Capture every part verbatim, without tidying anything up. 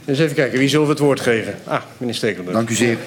Eens even kijken, wie zullen we het woord geven? Ah, meneer Stekelenburg. Dank u zeer.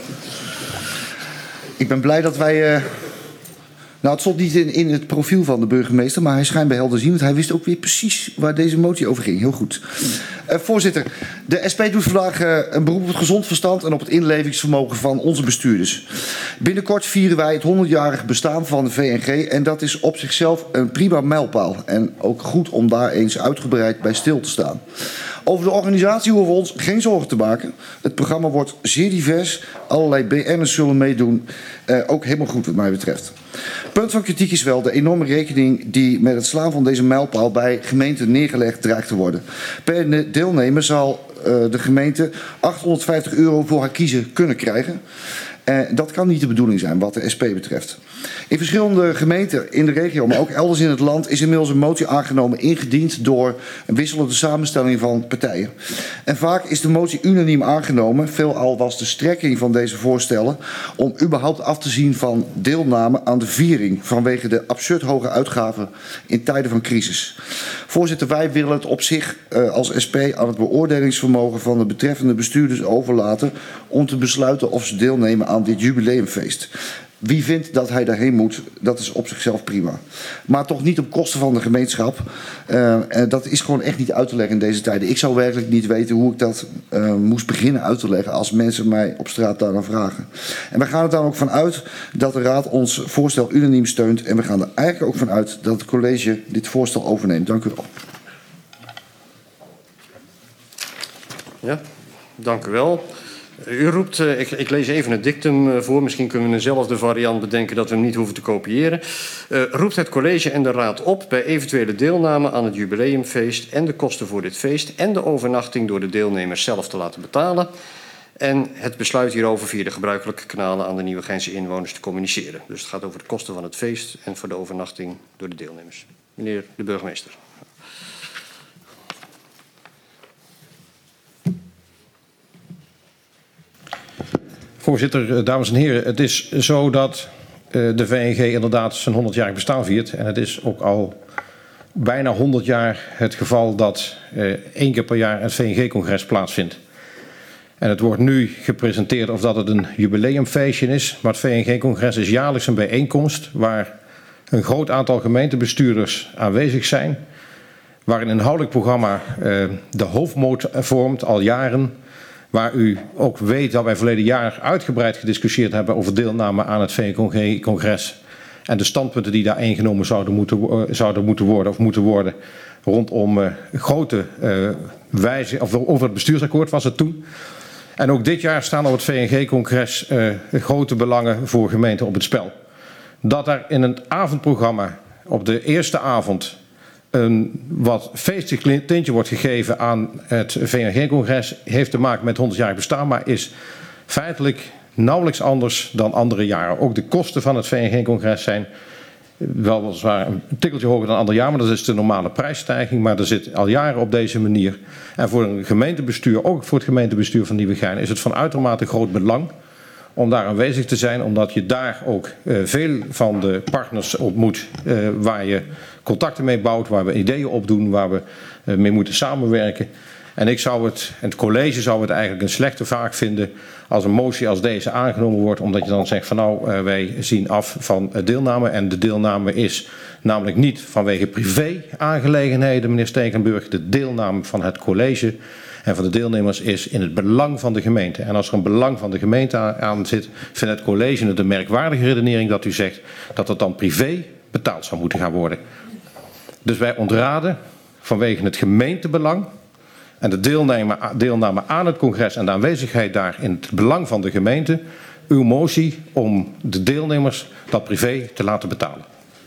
Ik ben blij dat wij... Uh... Nou, het stond niet in, in het profiel van de burgemeester, maar hij schijnt bij helderziend. Hij wist ook weer precies waar deze motie over ging. Heel goed. Uh, voorzitter, de S P doet vandaag uh, een beroep op het gezond verstand en op het inlevingsvermogen van onze bestuurders. Binnenkort vieren wij het honderdjarig bestaan van de V N G en dat is op zichzelf een prima mijlpaal. En ook goed om daar eens uitgebreid bij stil te staan. Over de organisatie hoeven we ons geen zorgen te maken. Het programma wordt zeer divers. Allerlei B N'ers zullen meedoen. Uh, ook helemaal goed wat mij betreft. Punt van kritiek is wel de enorme rekening die met het slaan van deze mijlpaal bij gemeenten neergelegd dreigt te worden. Per deelnemer zal uh, de gemeente achthonderdvijftig euro voor haar kiezen kunnen krijgen. Uh, dat kan niet de bedoeling zijn wat de S P betreft. In verschillende gemeenten in de regio, maar ook elders in het land, is inmiddels een motie aangenomen, ingediend door een wisselende samenstelling van partijen. En vaak is de motie unaniem aangenomen. Veelal was de strekking van deze voorstellen om überhaupt af te zien van deelname aan de viering vanwege de absurd hoge uitgaven in tijden van crisis. Voorzitter, wij willen het op zich uh, als S P aan het beoordelingsvermogen van de betreffende bestuurders overlaten om te besluiten of ze deelnemen aan dit jubileumfeest. Wie vindt dat hij daarheen moet, dat is op zichzelf prima. Maar toch niet op kosten van de gemeenschap. Uh, en dat is gewoon echt niet uit te leggen in deze tijden. Ik zou werkelijk niet weten hoe ik dat uh, moest beginnen uit te leggen als mensen mij op straat daarna vragen. En we gaan er dan ook van uit dat de Raad ons voorstel unaniem steunt. En we gaan er eigenlijk ook van uit dat het college dit voorstel overneemt. Dank u wel. Ja, dank u wel. U roept, uh, ik, ik lees even het dictum uh, voor, misschien kunnen we eenzelfde variant bedenken dat we hem niet hoeven te kopiëren. Uh, roept het college en de raad op bij eventuele deelname aan het jubileumfeest en de kosten voor dit feest en de overnachting door de deelnemers zelf te laten betalen. En het besluit hierover via de gebruikelijke kanalen aan de Nieuwegeinse inwoners te communiceren. Dus het gaat over de kosten van het feest en voor de overnachting door de deelnemers. Meneer de burgemeester. Voorzitter, dames en heren, het is zo dat uh, de V N G inderdaad zijn honderdjarig bestaan viert. En het is ook al bijna honderd jaar het geval dat uh, één keer per jaar het V N G-congres plaatsvindt. En het wordt nu gepresenteerd of dat het een jubileumfeestje is. Maar het V N G-congres is jaarlijks een bijeenkomst waar een groot aantal gemeentebestuurders aanwezig zijn. Waar een inhoudelijk programma uh, de hoofdmoot vormt al jaren. Waar u ook weet dat wij verleden jaar uitgebreid gediscussieerd hebben over deelname aan het V N G-congres. En de standpunten die daar ingenomen zouden moeten, uh, zouden moeten worden of moeten worden rondom uh, grote uh, wijzigingen, of over het bestuursakkoord was het toen. En ook dit jaar staan op het V N G-congres uh, grote belangen voor gemeenten op het spel. Dat er in het avondprogramma op de eerste avond een wat feestig tintje wordt gegeven aan het V N G-congres heeft te maken met het honderdjarig bestaan, maar is feitelijk nauwelijks anders dan andere jaren. Ook de kosten van het V N G-congres zijn weliswaar een tikkeltje hoger dan andere jaren, maar dat is de normale prijsstijging, maar dat zit al jaren op deze manier. En voor een gemeentebestuur, ook voor het gemeentebestuur van Nieuwegein, is het van uitermate groot belang om daar aanwezig te zijn, omdat je daar ook uh, veel van de partners ontmoet uh, waar je contacten mee bouwt, waar we ideeën op doen, waar we uh, mee moeten samenwerken. En ik zou het, en het college zou het eigenlijk een slechte zaak vinden als een motie als deze aangenomen wordt, omdat je dan zegt van nou, uh, wij zien af van uh, deelname. En de deelname is namelijk niet vanwege privé-aangelegenheden, meneer Stekelenburg. De deelname van het college en van de deelnemers is in het belang van de gemeente. En als er een belang van de gemeente aan zit, vindt het college het een merkwaardige redenering dat u zegt dat het dan privé betaald zou moeten gaan worden. Dus wij ontraden vanwege het gemeentebelang en de deelname, deelname aan het congres en de aanwezigheid daar in het belang van de gemeente uw motie om de deelnemers dat privé te laten betalen.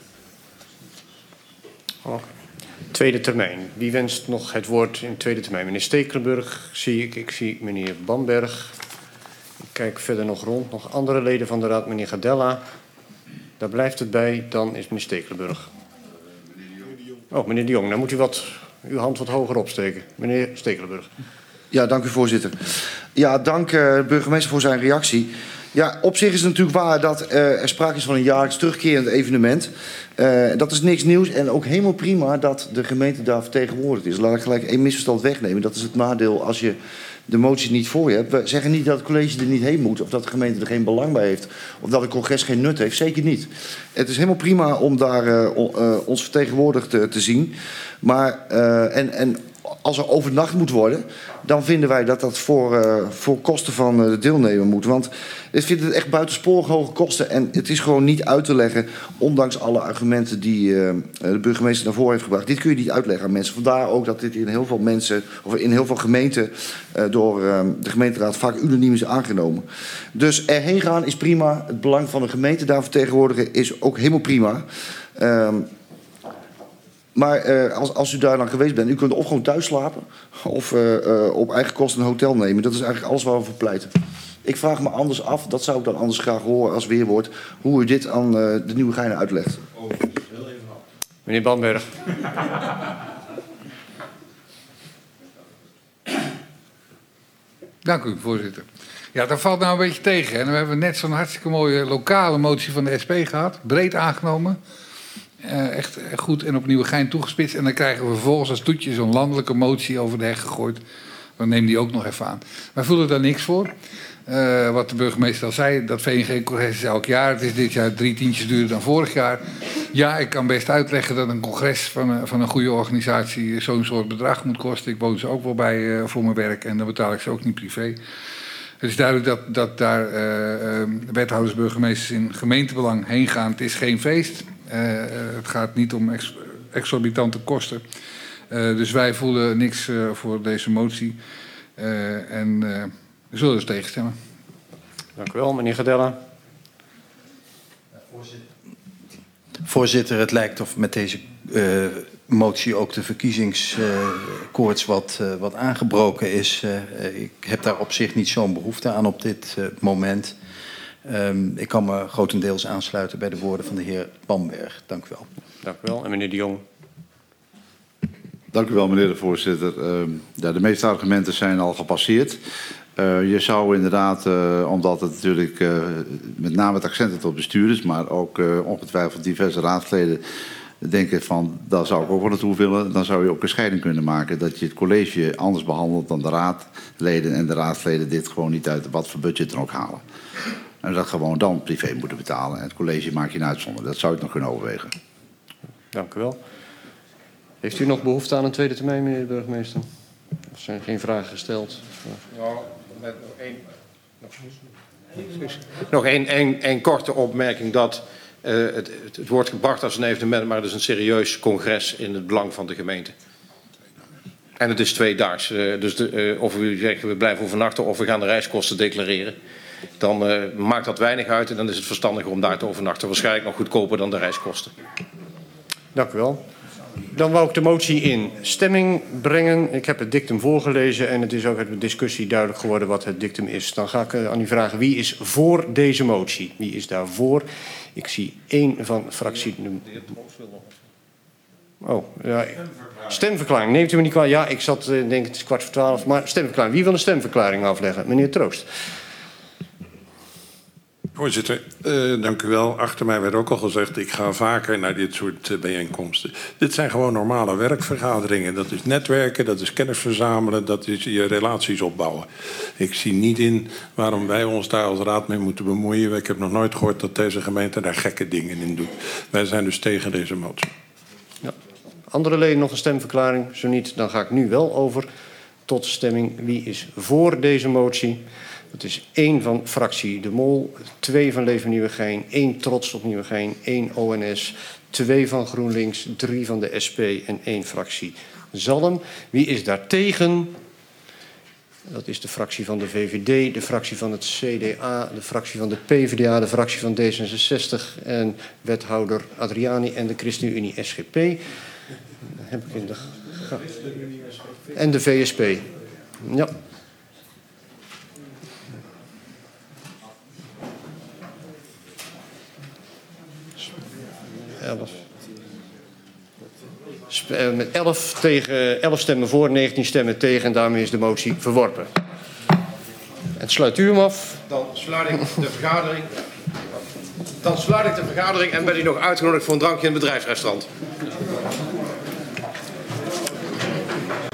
Oh. Tweede termijn. Wie wenst nog het woord in tweede termijn? Meneer Stekelenburg zie ik. Ik zie meneer Bamberg. Ik kijk verder nog rond. Nog andere leden van de raad. Meneer Gadella. Daar blijft het bij. Dan is meneer Stekelenburg. Oh, meneer de Jong. Dan moet u wat, uw hand wat hoger opsteken. Meneer Stekelenburg. Ja, dank u voorzitter. Ja, dank uh, burgemeester voor zijn reactie. Ja, op zich is het natuurlijk waar dat uh, er sprake is van een jaarlijks terugkerend evenement. Uh, dat is niks nieuws en ook helemaal prima dat de gemeente daar vertegenwoordigd is. Laat ik gelijk één misverstand wegnemen. Dat is het nadeel als je de motie niet voor je hebt. We zeggen niet dat het college er niet heen moet of dat de gemeente er geen belang bij heeft of dat het congres geen nut heeft. Zeker niet. Het is helemaal prima om daar uh, uh, ons vertegenwoordigd uh, te zien. Maar, uh, en, en als er overnacht moet worden, dan vinden wij dat dat voor, uh, voor kosten van uh, de deelnemer moet. Want ik vind het echt buitensporig hoge kosten. En het is gewoon niet uit te leggen, ondanks alle argumenten die uh, de burgemeester naar voren heeft gebracht. Dit kun je niet uitleggen aan mensen. Vandaar ook dat dit in heel veel mensen, of in heel veel gemeenten, uh, door uh, de gemeenteraad vaak unaniem is aangenomen. Dus erheen gaan is prima. Het belang van de gemeente daar vertegenwoordigen is ook helemaal prima. Uh, Maar uh, als, als u daar dan geweest bent, u kunt of gewoon thuis slapen of uh, uh, op eigen kosten een hotel nemen. Dat is eigenlijk alles waar we voor pleiten. Ik vraag me anders af, dat zou ik dan anders graag horen als weerwoord, hoe u dit aan uh, de Nieuwegeinen uitlegt. Oh, heel even af. Meneer Bandberg. Dank u, voorzitter. Ja, dat valt nou een beetje tegen. En we hebben net zo'n hartstikke mooie lokale motie van de S P gehad, breed aangenomen. Uh, echt goed en op Nieuwegein toegespitst. En dan krijgen we vervolgens als toetje zo'n landelijke motie over de heg gegooid. Dan neem die ook nog even aan. Wij voelen daar niks voor. Uh, wat de burgemeester al zei, dat V N G-congres is elk jaar. Het is dit jaar drie tientjes duurder dan vorig jaar. Ja, ik kan best uitleggen dat een congres van een, van een goede organisatie zo'n soort bedrag moet kosten. Ik woon ze ook wel bij uh, voor mijn werk en dan betaal ik ze ook niet privé. Het is duidelijk dat, dat daar uh, uh, wethouders, burgemeesters in gemeentebelang heen gaan. Het is geen feest. Uh, uh, het gaat niet om ex exorbitante kosten. Uh, dus wij voelen niks uh, voor deze motie. Uh, en uh, we zullen dus tegenstemmen. Dank u wel, meneer Gadella. Voorzitter. Voorzitter, het lijkt of met deze uh, motie ook de verkiezingskoorts uh, wat, uh, wat aangebroken is. Uh, ik heb daar op zich niet zo'n behoefte aan op dit uh, moment. Um, ik kan me grotendeels aansluiten bij de woorden van de heer Bamberg. Dank u wel. Dank u wel. En meneer De Jong. Dank u wel, meneer de voorzitter. Uh, ja, de meeste argumenten zijn al gepasseerd. Uh, je zou inderdaad, uh, omdat het natuurlijk uh, met name het accent het op bestuurders, maar ook uh, ongetwijfeld diverse raadsleden denken van, daar zou ik ook wel naartoe willen. Dan zou je ook een scheiding kunnen maken dat je het college anders behandelt dan de raadleden en de raadsleden dit gewoon niet uit wat voor budget dan ook halen. En dat gewoon dan privé moeten betalen. En het college maakt je een uitzondering. Dat zou ik nog kunnen overwegen. Dank u wel. Heeft u nog behoefte aan een tweede termijn, meneer de burgemeester? Er zijn geen vragen gesteld. Nou, met nog één, nog één, één, één korte opmerking dat uh, het, het wordt gebracht als een evenement, maar het is een serieus congres in het belang van de gemeente. En het is tweedaags. Uh, dus de, uh, of we zeggen we blijven overnachten of we gaan de reiskosten declareren. Dan uh, maakt dat weinig uit en dan is het verstandiger om daar te overnachten. Waarschijnlijk nog goedkoper dan de reiskosten. Dank u wel. Dan wou ik de motie in stemming brengen. Ik heb het dictum voorgelezen en het is ook uit de discussie duidelijk geworden wat het dictum is. Dan ga ik uh, aan u vragen wie is voor deze motie? Wie is daar voor? Ik zie één van fractie... Oh, ja. Stemverklaring. Neemt u me niet kwalijk? Ja, ik zat, uh, denk het is kwart voor twaalf. Maar stemverklaring. Wie wil een stemverklaring afleggen? Meneer Troost. Voorzitter, uh, dank u wel. Achter mij werd ook al gezegd, ik ga vaker naar dit soort uh, bijeenkomsten. Dit zijn gewoon normale werkvergaderingen. Dat is netwerken, dat is kennis verzamelen, dat is je relaties opbouwen. Ik zie niet in waarom wij ons daar als raad mee moeten bemoeien. Ik heb nog nooit gehoord dat deze gemeente daar gekke dingen in doet. Wij zijn dus tegen deze motie. Ja. Andere leden nog een stemverklaring? Zo niet, dan ga ik nu wel over tot stemming. Wie is voor deze motie? Dat is één van fractie De Mol, twee van Leven Nieuwegein, één Trots op Nieuwegein, één O N S, twee van GroenLinks, drie van de S P en één fractie Zalm. Wie is daar tegen? Dat is de fractie van de V V D, de fractie van het C D A, de fractie van de P V D A, de fractie van D zesenzestig en wethouder Adriani en de ChristenUnie S G P. Heb ik in de... En de V S P. Ja. elf. Met elf, tegen, elf stemmen voor, negentien stemmen tegen en daarmee is de motie verworpen. En sluit u hem af. Dan sluit ik de vergadering. Dan sluit ik de vergadering en ben ik nog uitgenodigd voor een drankje in het bedrijfsrestaurant.